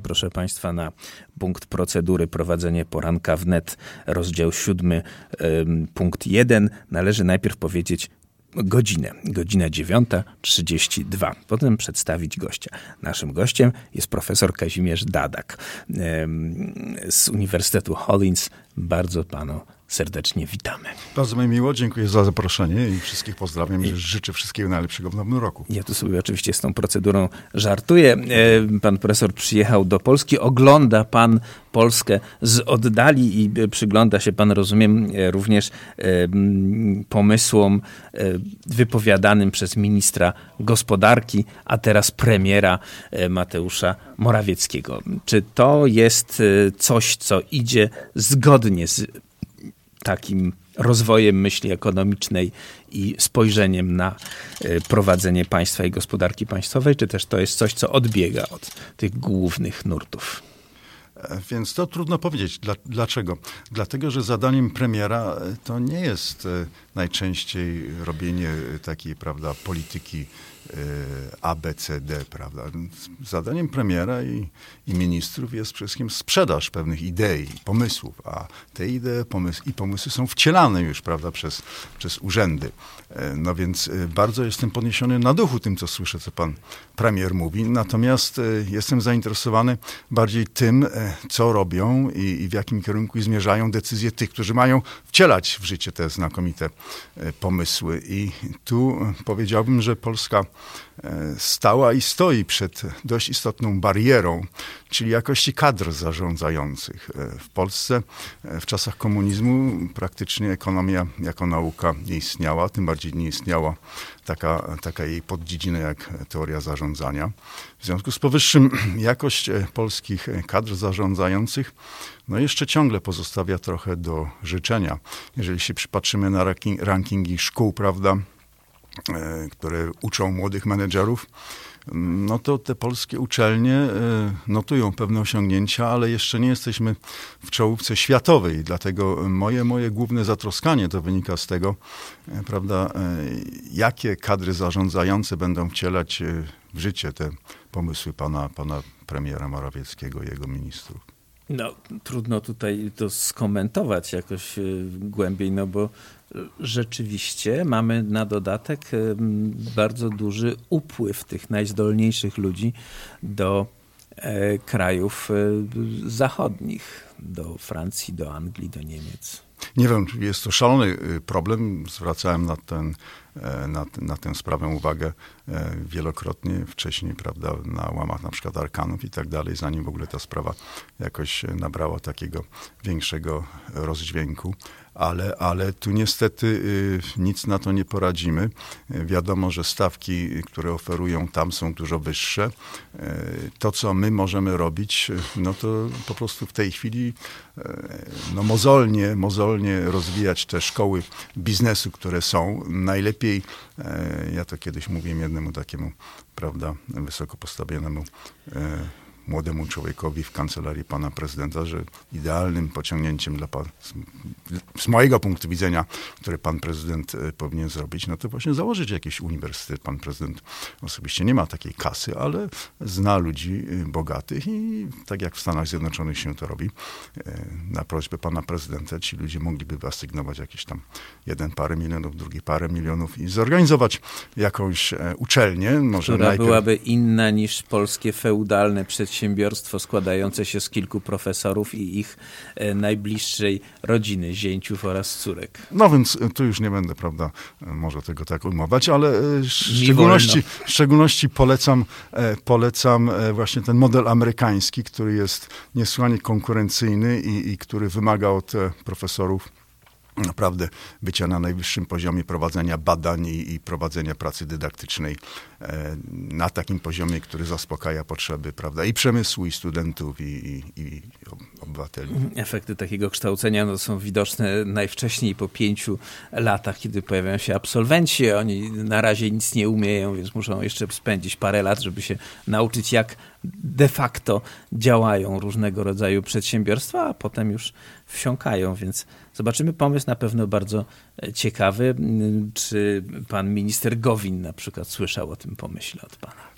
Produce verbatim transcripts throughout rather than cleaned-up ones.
proszę Państwa, na punkt procedury prowadzenie poranka wnet, rozdział siódmy, punkt jeden. Należy najpierw powiedzieć godzinę. Godzina dziewiąta trzydzieści dwa. Potem przedstawić gościa. Naszym gościem jest profesor Kazimierz Dadak z Uniwersytetu Hollins. Bardzo panu serdecznie witamy. Bardzo mi miło, dziękuję za zaproszenie i wszystkich pozdrawiam i życzę wszystkiego najlepszego w nowym roku. Ja tu sobie oczywiście z tą procedurą żartuję. Pan profesor przyjechał do Polski, ogląda pan Polskę z oddali i przygląda się pan, rozumiem, również pomysłom wypowiadanym przez ministra gospodarki, a teraz premiera Mateusza Morawieckiego. Czy to jest coś, co idzie zgodnie z takim rozwojem myśli ekonomicznej i spojrzeniem na prowadzenie państwa i gospodarki państwowej, czy też to jest coś, co odbiega od tych głównych nurtów? Więc to trudno powiedzieć. Dla, dlaczego? Dlatego, że zadaniem premiera to nie jest najczęściej robienie takiej, prawda, polityki A, B, C, D, prawda. Zadaniem premiera i, i ministrów jest przede wszystkim sprzedaż pewnych idei, pomysłów, a te idee pomysł, i pomysły są wcielane już, prawda, przez, przez urzędy. No więc bardzo jestem podniesiony na duchu tym, co słyszę, co pan premier mówi, natomiast jestem zainteresowany bardziej tym, co robią i, i w jakim kierunku zmierzają decyzje tych, którzy mają wcielać w życie te znakomite pomysły. I tu powiedziałbym, że Polska stała i stoi przed dość istotną barierą, czyli jakości kadr zarządzających. W Polsce w czasach komunizmu praktycznie ekonomia jako nauka nie istniała, tym bardziej nie istniała taka, taka jej poddziedzina jak teoria zarządzania. W związku z powyższym jakość polskich kadr zarządzających no jeszcze ciągle pozostawia trochę do życzenia. Jeżeli się przypatrzymy na ranking, rankingi szkół, prawda, które uczą młodych menedżerów, no to te polskie uczelnie notują pewne osiągnięcia, ale jeszcze nie jesteśmy w czołówce światowej. Dlatego moje, moje główne zatroskanie to wynika z tego, prawda, jakie kadry zarządzające będą wcielać w życie te pomysły pana, pana premiera Morawieckiego i jego ministrów. No, trudno tutaj to skomentować jakoś głębiej, no bo rzeczywiście mamy na dodatek bardzo duży upływ tych najzdolniejszych ludzi do krajów zachodnich, do Francji, do Anglii, do Niemiec. Nie wiem, jest to szalony problem. Zwracałem na, ten, na, na tę sprawę uwagę wielokrotnie wcześniej, prawda, na łamach na przykład Arkanów i tak dalej, zanim w ogóle ta sprawa jakoś nabrała takiego większego rozdźwięku. Ale, ale tu niestety y, nic na to nie poradzimy. Y, wiadomo, że stawki, które oferują tam, są dużo wyższe. Y, to, co my możemy robić, y, no to po prostu w tej chwili y, no mozolnie, mozolnie rozwijać te szkoły biznesu, które są. Najlepiej, y, ja to kiedyś mówiłem jednemu takiemu, prawda, wysoko postawionemu y, młodemu człowiekowi w kancelarii pana prezydenta, że idealnym pociągnięciem dla pan, z mojego punktu widzenia, które pan prezydent powinien zrobić, no to właśnie założyć jakiś uniwersytet. Pan prezydent osobiście nie ma takiej kasy, ale zna ludzi bogatych i tak jak w Stanach Zjednoczonych się to robi, na prośbę pana prezydenta ci ludzie mogliby wyasygnować jakieś tam jeden parę milionów, drugi parę milionów i zorganizować jakąś uczelnię. Może która najpierw... byłaby inna niż polskie feudalne przedsiębiorstwo. Przedsiębiorstwo składające się z kilku profesorów i ich najbliższej rodziny, zięciów oraz córek. No więc tu już nie będę, prawda, może tego tak ujmować, ale w szczególności, w szczególności polecam, polecam właśnie ten model amerykański, który jest niesłychanie konkurencyjny i, i który wymaga od profesorów naprawdę bycia na najwyższym poziomie prowadzenia badań i, i prowadzenia pracy dydaktycznej e, na takim poziomie, który zaspokaja potrzeby, prawda, i przemysłu, i studentów, i, i, i obywateli. Efekty takiego kształcenia no, są widoczne najwcześniej po pięciu latach, kiedy pojawiają się absolwenci. Oni na razie nic nie umieją, więc muszą jeszcze spędzić parę lat, żeby się nauczyć, jak de facto działają różnego rodzaju przedsiębiorstwa, a potem już wsiąkają, więc zobaczymy. Pomysł na pewno bardzo ciekawy. Czy pan minister Gowin na przykład słyszał o tym pomyśle od pana?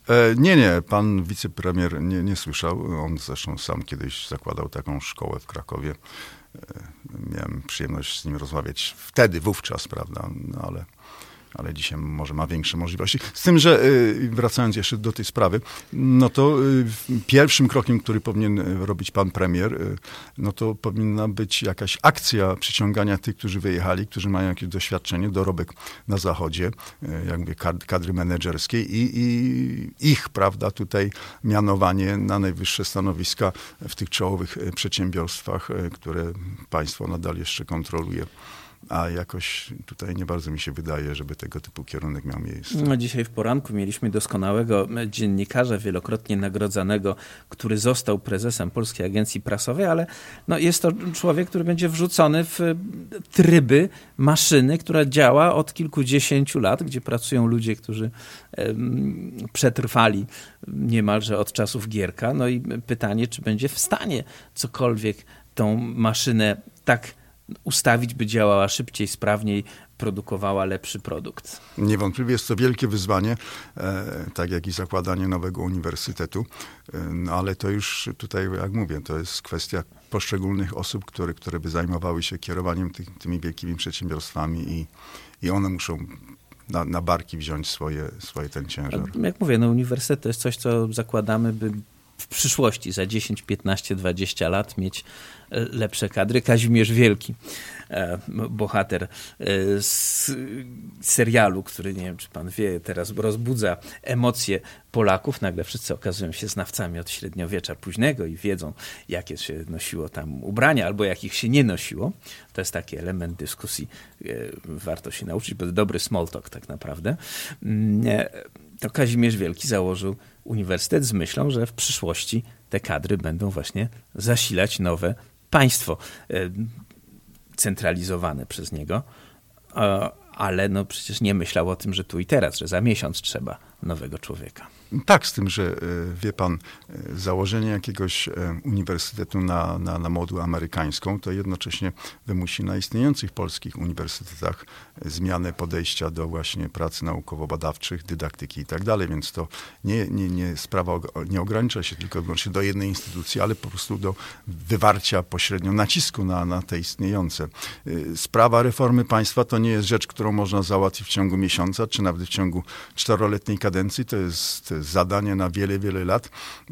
Nie, nie, pan wicepremier nie, nie słyszał. On zresztą sam kiedyś zakładał taką szkołę w Krakowie. Miałem przyjemność z nim rozmawiać wtedy, wówczas, prawda, no ale... ale dzisiaj może ma większe możliwości. Z tym, że wracając jeszcze do tej sprawy, no to pierwszym krokiem, który powinien robić pan premier, no to powinna być jakaś akcja przyciągania tych, którzy wyjechali, którzy mają jakieś doświadczenie, dorobek na Zachodzie, jakby kadry menedżerskiej i, i ich, prawda, tutaj mianowanie na najwyższe stanowiska w tych czołowych przedsiębiorstwach, które państwo nadal jeszcze kontroluje. A jakoś tutaj nie bardzo mi się wydaje, żeby tego typu kierunek miał miejsce. No, dzisiaj w poranku mieliśmy doskonałego dziennikarza, wielokrotnie nagrodzanego, który został prezesem Polskiej Agencji Prasowej, ale no, jest to człowiek, który będzie wrzucony w tryby maszyny, która działa od kilkudziesięciu lat, gdzie pracują ludzie, którzy um, przetrwali niemalże od czasów Gierka. No i pytanie, czy będzie w stanie cokolwiek tą maszynę tak ustawić, by działała szybciej, sprawniej, produkowała lepszy produkt. Niewątpliwie jest to wielkie wyzwanie, e, tak jak i zakładanie nowego uniwersytetu, e, no ale to już tutaj, jak mówię, to jest kwestia poszczególnych osób, które, które by zajmowały się kierowaniem tych, tymi wielkimi przedsiębiorstwami i, i one muszą na, na barki wziąć swoje, swoje ten ciężar. Jak mówię, no uniwersytet to jest coś, co zakładamy, by w przyszłości, za dziesięć, piętnaście, dwadzieścia lat mieć lepsze kadry. Kazimierz Wielki, bohater z serialu, który, nie wiem, czy pan wie, teraz rozbudza emocje Polaków. Nagle wszyscy okazują się znawcami od średniowiecza późnego i wiedzą, jakie się nosiło tam ubrania, albo jakich się nie nosiło. To jest taki element dyskusji. Warto się nauczyć, bo to dobry small talk tak naprawdę. To Kazimierz Wielki założył uniwersytet z myślą, że w przyszłości te kadry będą właśnie zasilać nowe państwo centralizowane przez niego, ale no przecież nie myślał o tym, że tu i teraz, że za miesiąc trzeba nowego człowieka. Tak, z tym, że wie pan, założenie jakiegoś uniwersytetu na, na, na moduł amerykańską, to jednocześnie wymusi na istniejących polskich uniwersytetach zmianę podejścia do właśnie prac naukowo-badawczych, dydaktyki i tak dalej, więc to nie, nie, nie sprawa nie ogranicza się tylko i wyłącznie do jednej instytucji, ale po prostu do wywarcia pośrednio nacisku na, na te istniejące. Sprawa reformy państwa to nie jest rzecz, którą można załatwić w ciągu miesiąca, czy nawet w ciągu czteroletniej kadencji, to jest zadanie na wiele, wiele lat.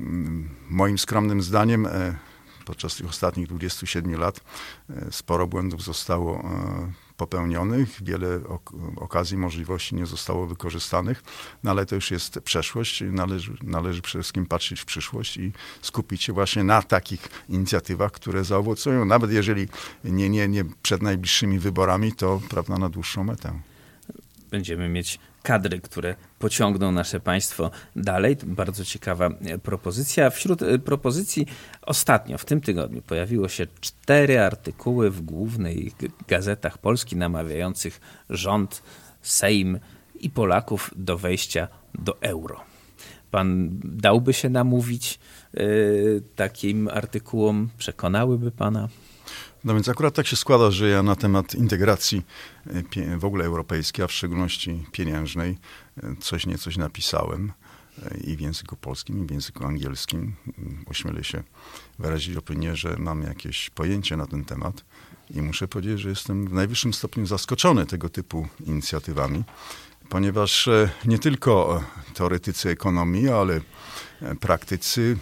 Moim skromnym zdaniem podczas tych ostatnich dwudziestu siedmiu lat sporo błędów zostało popełnionych, wiele okazji, możliwości nie zostało wykorzystanych, no ale to już jest przeszłość. Należy, należy przede wszystkim patrzeć w przyszłość i skupić się właśnie na takich inicjatywach, które zaowocują, nawet jeżeli nie, nie, nie przed najbliższymi wyborami, to prawda, na dłuższą metę. Będziemy mieć kadry, które pociągną nasze państwo dalej. To bardzo ciekawa propozycja. Wśród propozycji ostatnio, w tym tygodniu, pojawiło się cztery artykuły w głównych gazetach Polski namawiających rząd, Sejm i Polaków do wejścia do euro. Pan dałby się namówić yy, takim artykułom? Przekonałyby pana? No więc akurat tak się składa, że ja na temat integracji w ogóle europejskiej, a w szczególności pieniężnej, coś niecoś napisałem i w języku polskim, i w języku angielskim. Ośmielę się wyrazić opinię, że mam jakieś pojęcie na ten temat i muszę powiedzieć, że jestem w najwyższym stopniu zaskoczony tego typu inicjatywami, ponieważ nie tylko teoretycy ekonomii, ale praktycy,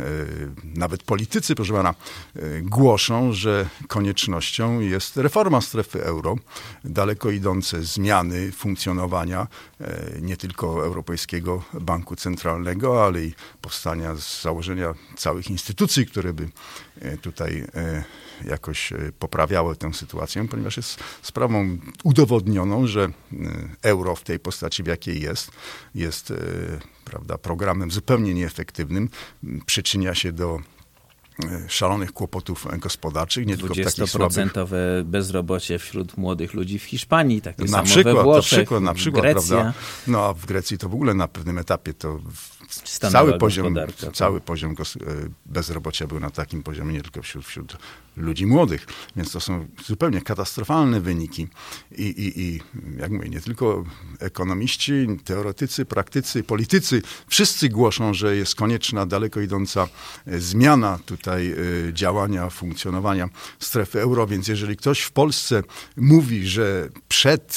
nawet politycy, proszę pana, głoszą, że koniecznością jest reforma strefy euro, daleko idące zmiany funkcjonowania nie tylko Europejskiego Banku Centralnego, ale i powstania, z założenia całych instytucji, które by tutaj jakoś poprawiały tę sytuację, ponieważ jest sprawą udowodnioną, że euro w tej postaci, w jakiej jest, jest, prawda, programem zupełnie nieefektywnym, przyczynia się do szalonych kłopotów gospodarczych, nie tylko w takich słabych... dwudziestoprocentowe bezrobocie wśród młodych ludzi w Hiszpanii, takie na samo przykład, we Włoszech, na przykład, na przykład, Grecja. Prawda? No a w Grecji to w ogóle na pewnym etapie to Stanęła cały poziom, gospodarka. cały poziom bezrobocia był na takim poziomie, nie tylko wśród, wśród ludzi młodych. Więc to są zupełnie katastrofalne wyniki. I, i, i jak mówię, nie tylko ekonomiści, teoretycy, praktycy, politycy, wszyscy głoszą, że jest konieczna daleko idąca zmiana tutaj działania, funkcjonowania strefy euro. Więc jeżeli ktoś w Polsce mówi, że przed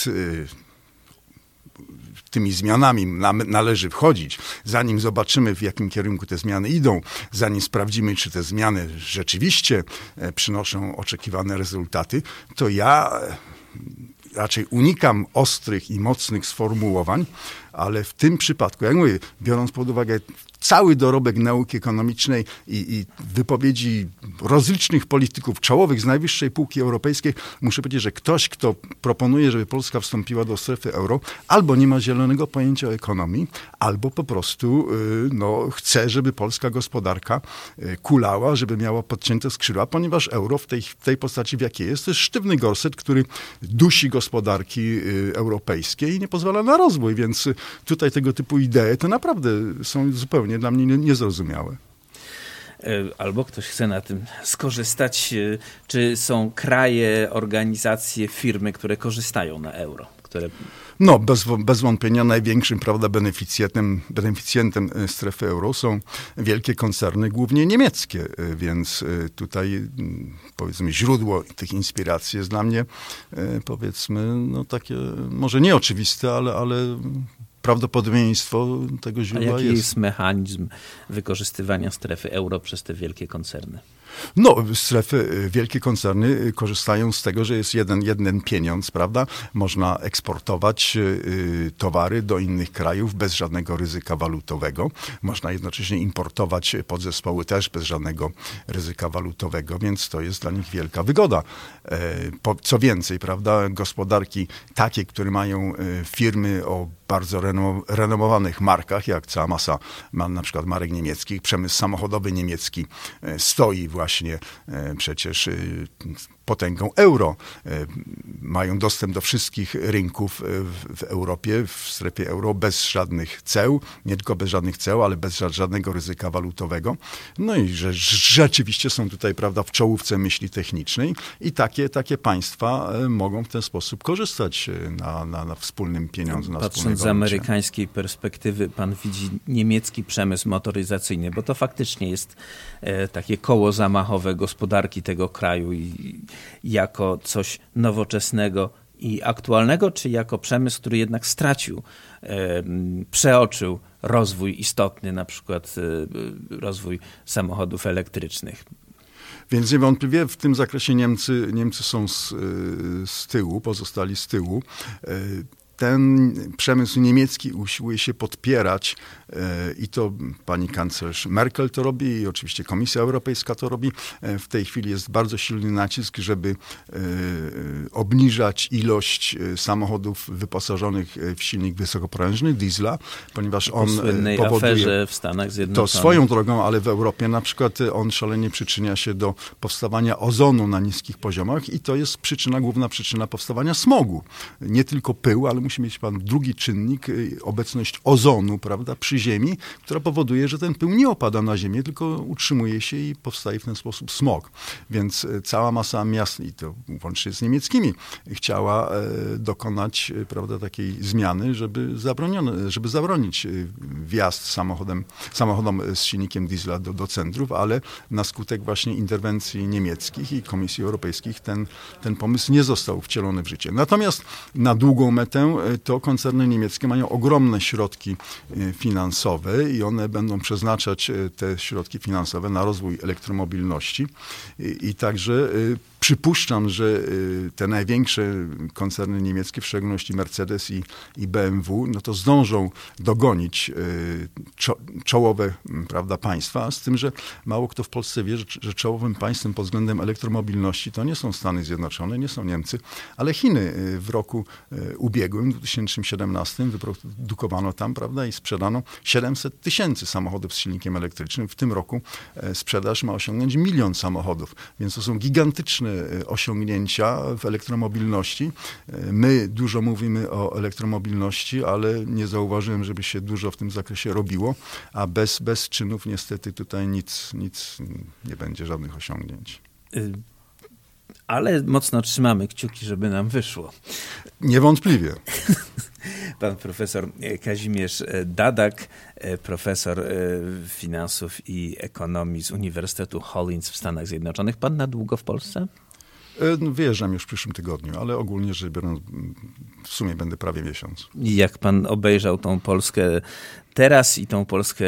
tymi zmianami należy wchodzić, zanim zobaczymy, w jakim kierunku te zmiany idą, zanim sprawdzimy, czy te zmiany rzeczywiście przynoszą oczekiwane rezultaty, to ja raczej unikam ostrych i mocnych sformułowań, ale w tym przypadku, jak mówię, biorąc pod uwagę cały dorobek nauki ekonomicznej i, i wypowiedzi rozlicznych polityków czołowych z najwyższej półki europejskiej, muszę powiedzieć, że ktoś, kto proponuje, żeby Polska wstąpiła do strefy euro, albo nie ma zielonego pojęcia o ekonomii, albo po prostu no, chce, żeby polska gospodarka kulała, żeby miała podcięte skrzydła, ponieważ euro w tej, w tej postaci, w jakiej jest, to jest sztywny gorset, który dusi gospodarki europejskie i nie pozwala na rozwój, więc tutaj tego typu idee to naprawdę są zupełnie dla mnie niezrozumiałe. Albo ktoś chce na tym skorzystać. Czy są kraje, organizacje, firmy, które korzystają na euro? Które... No, bez, bez wątpienia największym, prawda, beneficjentem, beneficjentem strefy euro są wielkie koncerny, głównie niemieckie, więc tutaj, powiedzmy, źródło tych inspiracji jest dla mnie, powiedzmy, no takie, może nie oczywiste, ale, ale prawdopodobieństwo tego źródła jest. A jaki jest. jest mechanizm wykorzystywania strefy euro przez te wielkie koncerny? No, strefy, wielkie koncerny korzystają z tego, że jest jeden, jeden pieniądz, prawda? Można eksportować y, towary do innych krajów bez żadnego ryzyka walutowego. Można jednocześnie importować podzespoły też bez żadnego ryzyka walutowego, więc to jest dla nich wielka wygoda. E, po, co więcej, prawda? Gospodarki takie, które mają y, firmy o bardzo renomowanych markach, jak cała masa ma na przykład marek niemieckich, przemysł samochodowy niemiecki stoi właśnie przecież potęgą euro. Mają dostęp do wszystkich rynków w Europie, w strefie euro bez żadnych ceł, nie tylko bez żadnych ceł, ale bez żadnego ryzyka walutowego. No i że rzeczywiście są tutaj, prawda, w czołówce myśli technicznej i takie, takie państwa mogą w ten sposób korzystać na, na, na wspólnym pieniądzu, na Patrząc wspólnej z amerykańskiej perspektywy, pan widzi niemiecki przemysł motoryzacyjny, bo to faktycznie jest e, takie koło zamachowe gospodarki tego kraju i jako coś nowoczesnego i aktualnego, czy jako przemysł, który jednak stracił, e, przeoczył rozwój istotny, na przykład e, rozwój samochodów elektrycznych. Więc niewątpliwie w tym zakresie Niemcy, Niemcy są z, z tyłu, pozostali z tyłu. Ten przemysł niemiecki usiłuje się podpierać i to pani kanclerz Merkel to robi i oczywiście Komisja Europejska to robi. W tej chwili jest bardzo silny nacisk, żeby obniżać ilość samochodów wyposażonych w silnik wysokoprężny, diesla, ponieważ on słynnej powoduje aferze w Stanach Zjednoczonych. To swoją drogą, ale w Europie na przykład on szalenie przyczynia się do powstawania ozonu na niskich poziomach i to jest przyczyna, główna przyczyna powstawania smogu. Nie tylko pył, ale musi mieć pan drugi czynnik, obecność ozonu, prawda, przy ziemi, która powoduje, że ten pył nie opada na ziemię, tylko utrzymuje się i powstaje w ten sposób smog. Więc cała masa miast, i to łącznie z niemieckimi, chciała dokonać, prawda, takiej zmiany, żeby, zabroniono, żeby zabronić wjazd samochodem, samochodom z silnikiem diesla do, do centrów, ale na skutek właśnie interwencji niemieckich i Komisji Europejskich ten, ten pomysł nie został wcielony w życie. Natomiast na długą metę to koncerny niemieckie mają ogromne środki finansowe i one będą przeznaczać te środki finansowe na rozwój elektromobilności i, i także przypuszczam, że te największe koncerny niemieckie, w szczególności Mercedes i, i B M W, no to zdążą dogonić czo, czołowe, prawda, państwa, z tym, że mało kto w Polsce wie, że, że czołowym państwem pod względem elektromobilności to nie są Stany Zjednoczone, nie są Niemcy, ale Chiny. W roku ubiegłym, w dwa tysiące siedemnastym, wyprodukowano tam, prawda, i sprzedano siedemset tysięcy samochodów z silnikiem elektrycznym. W tym roku sprzedaż ma osiągnąć milion samochodów, więc to są gigantyczne osiągnięcia w elektromobilności. My dużo mówimy o elektromobilności, ale nie zauważyłem, żeby się dużo w tym zakresie robiło, a bez, bez czynów niestety tutaj nic, nic nie będzie, żadnych osiągnięć. Ale mocno trzymamy kciuki, żeby nam wyszło. Niewątpliwie. Pan profesor Kazimierz Dadak, profesor finansów i ekonomii z Uniwersytetu Hollins w Stanach Zjednoczonych. Pan na długo w Polsce? Wyjeżdżam już w przyszłym tygodniu, ale ogólnie rzecz biorąc, w sumie będę prawie miesiąc. I jak pan obejrzał tą Polskę teraz i tą Polskę,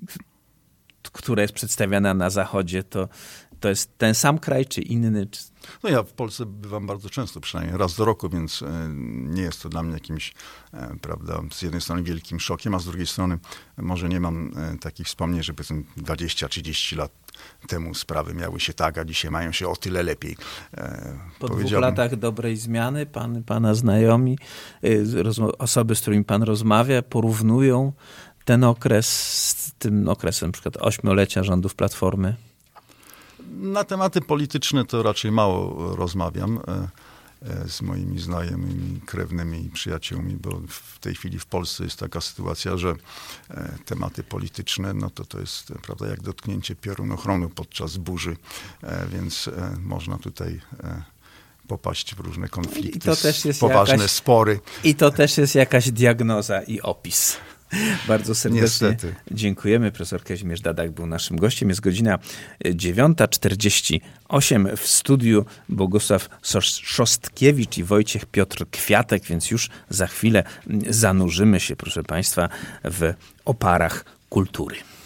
która jest przedstawiana na Zachodzie, to, to jest ten sam kraj czy inny? Czy... No ja w Polsce bywam bardzo często, przynajmniej raz do roku, więc nie jest to dla mnie jakimś, prawda, z jednej strony wielkim szokiem, a z drugiej strony może nie mam takich wspomnień, że powiedzmy dwadzieścia trzydzieści lat temu sprawy miały się tak, a dzisiaj mają się o tyle lepiej. Po dwóch latach dobrej zmiany pan, pana znajomi, osoby, z którymi pan rozmawia, porównują ten okres z tym okresem na przykład ośmiolecia rządów Platformy? Na tematy polityczne to raczej mało rozmawiam z moimi znajomymi, krewnymi i przyjaciółmi, bo w tej chwili w Polsce jest taka sytuacja, że tematy polityczne, no to to jest, prawda, jak dotknięcie piorunochronu podczas burzy, więc można tutaj popaść w różne konflikty, I to też jest poważne jakaś, spory. I to też jest jakaś diagnoza i opis. Bardzo serdecznie Niestety. Dziękujemy. Profesor Kazimierz Dadak był naszym gościem. Jest godzina dziewiąta czterdzieści osiem. W studiu Bogusław Szostkiewicz i Wojciech Piotr Kwiatek, więc już za chwilę zanurzymy się, proszę Państwa, w oparach kultury.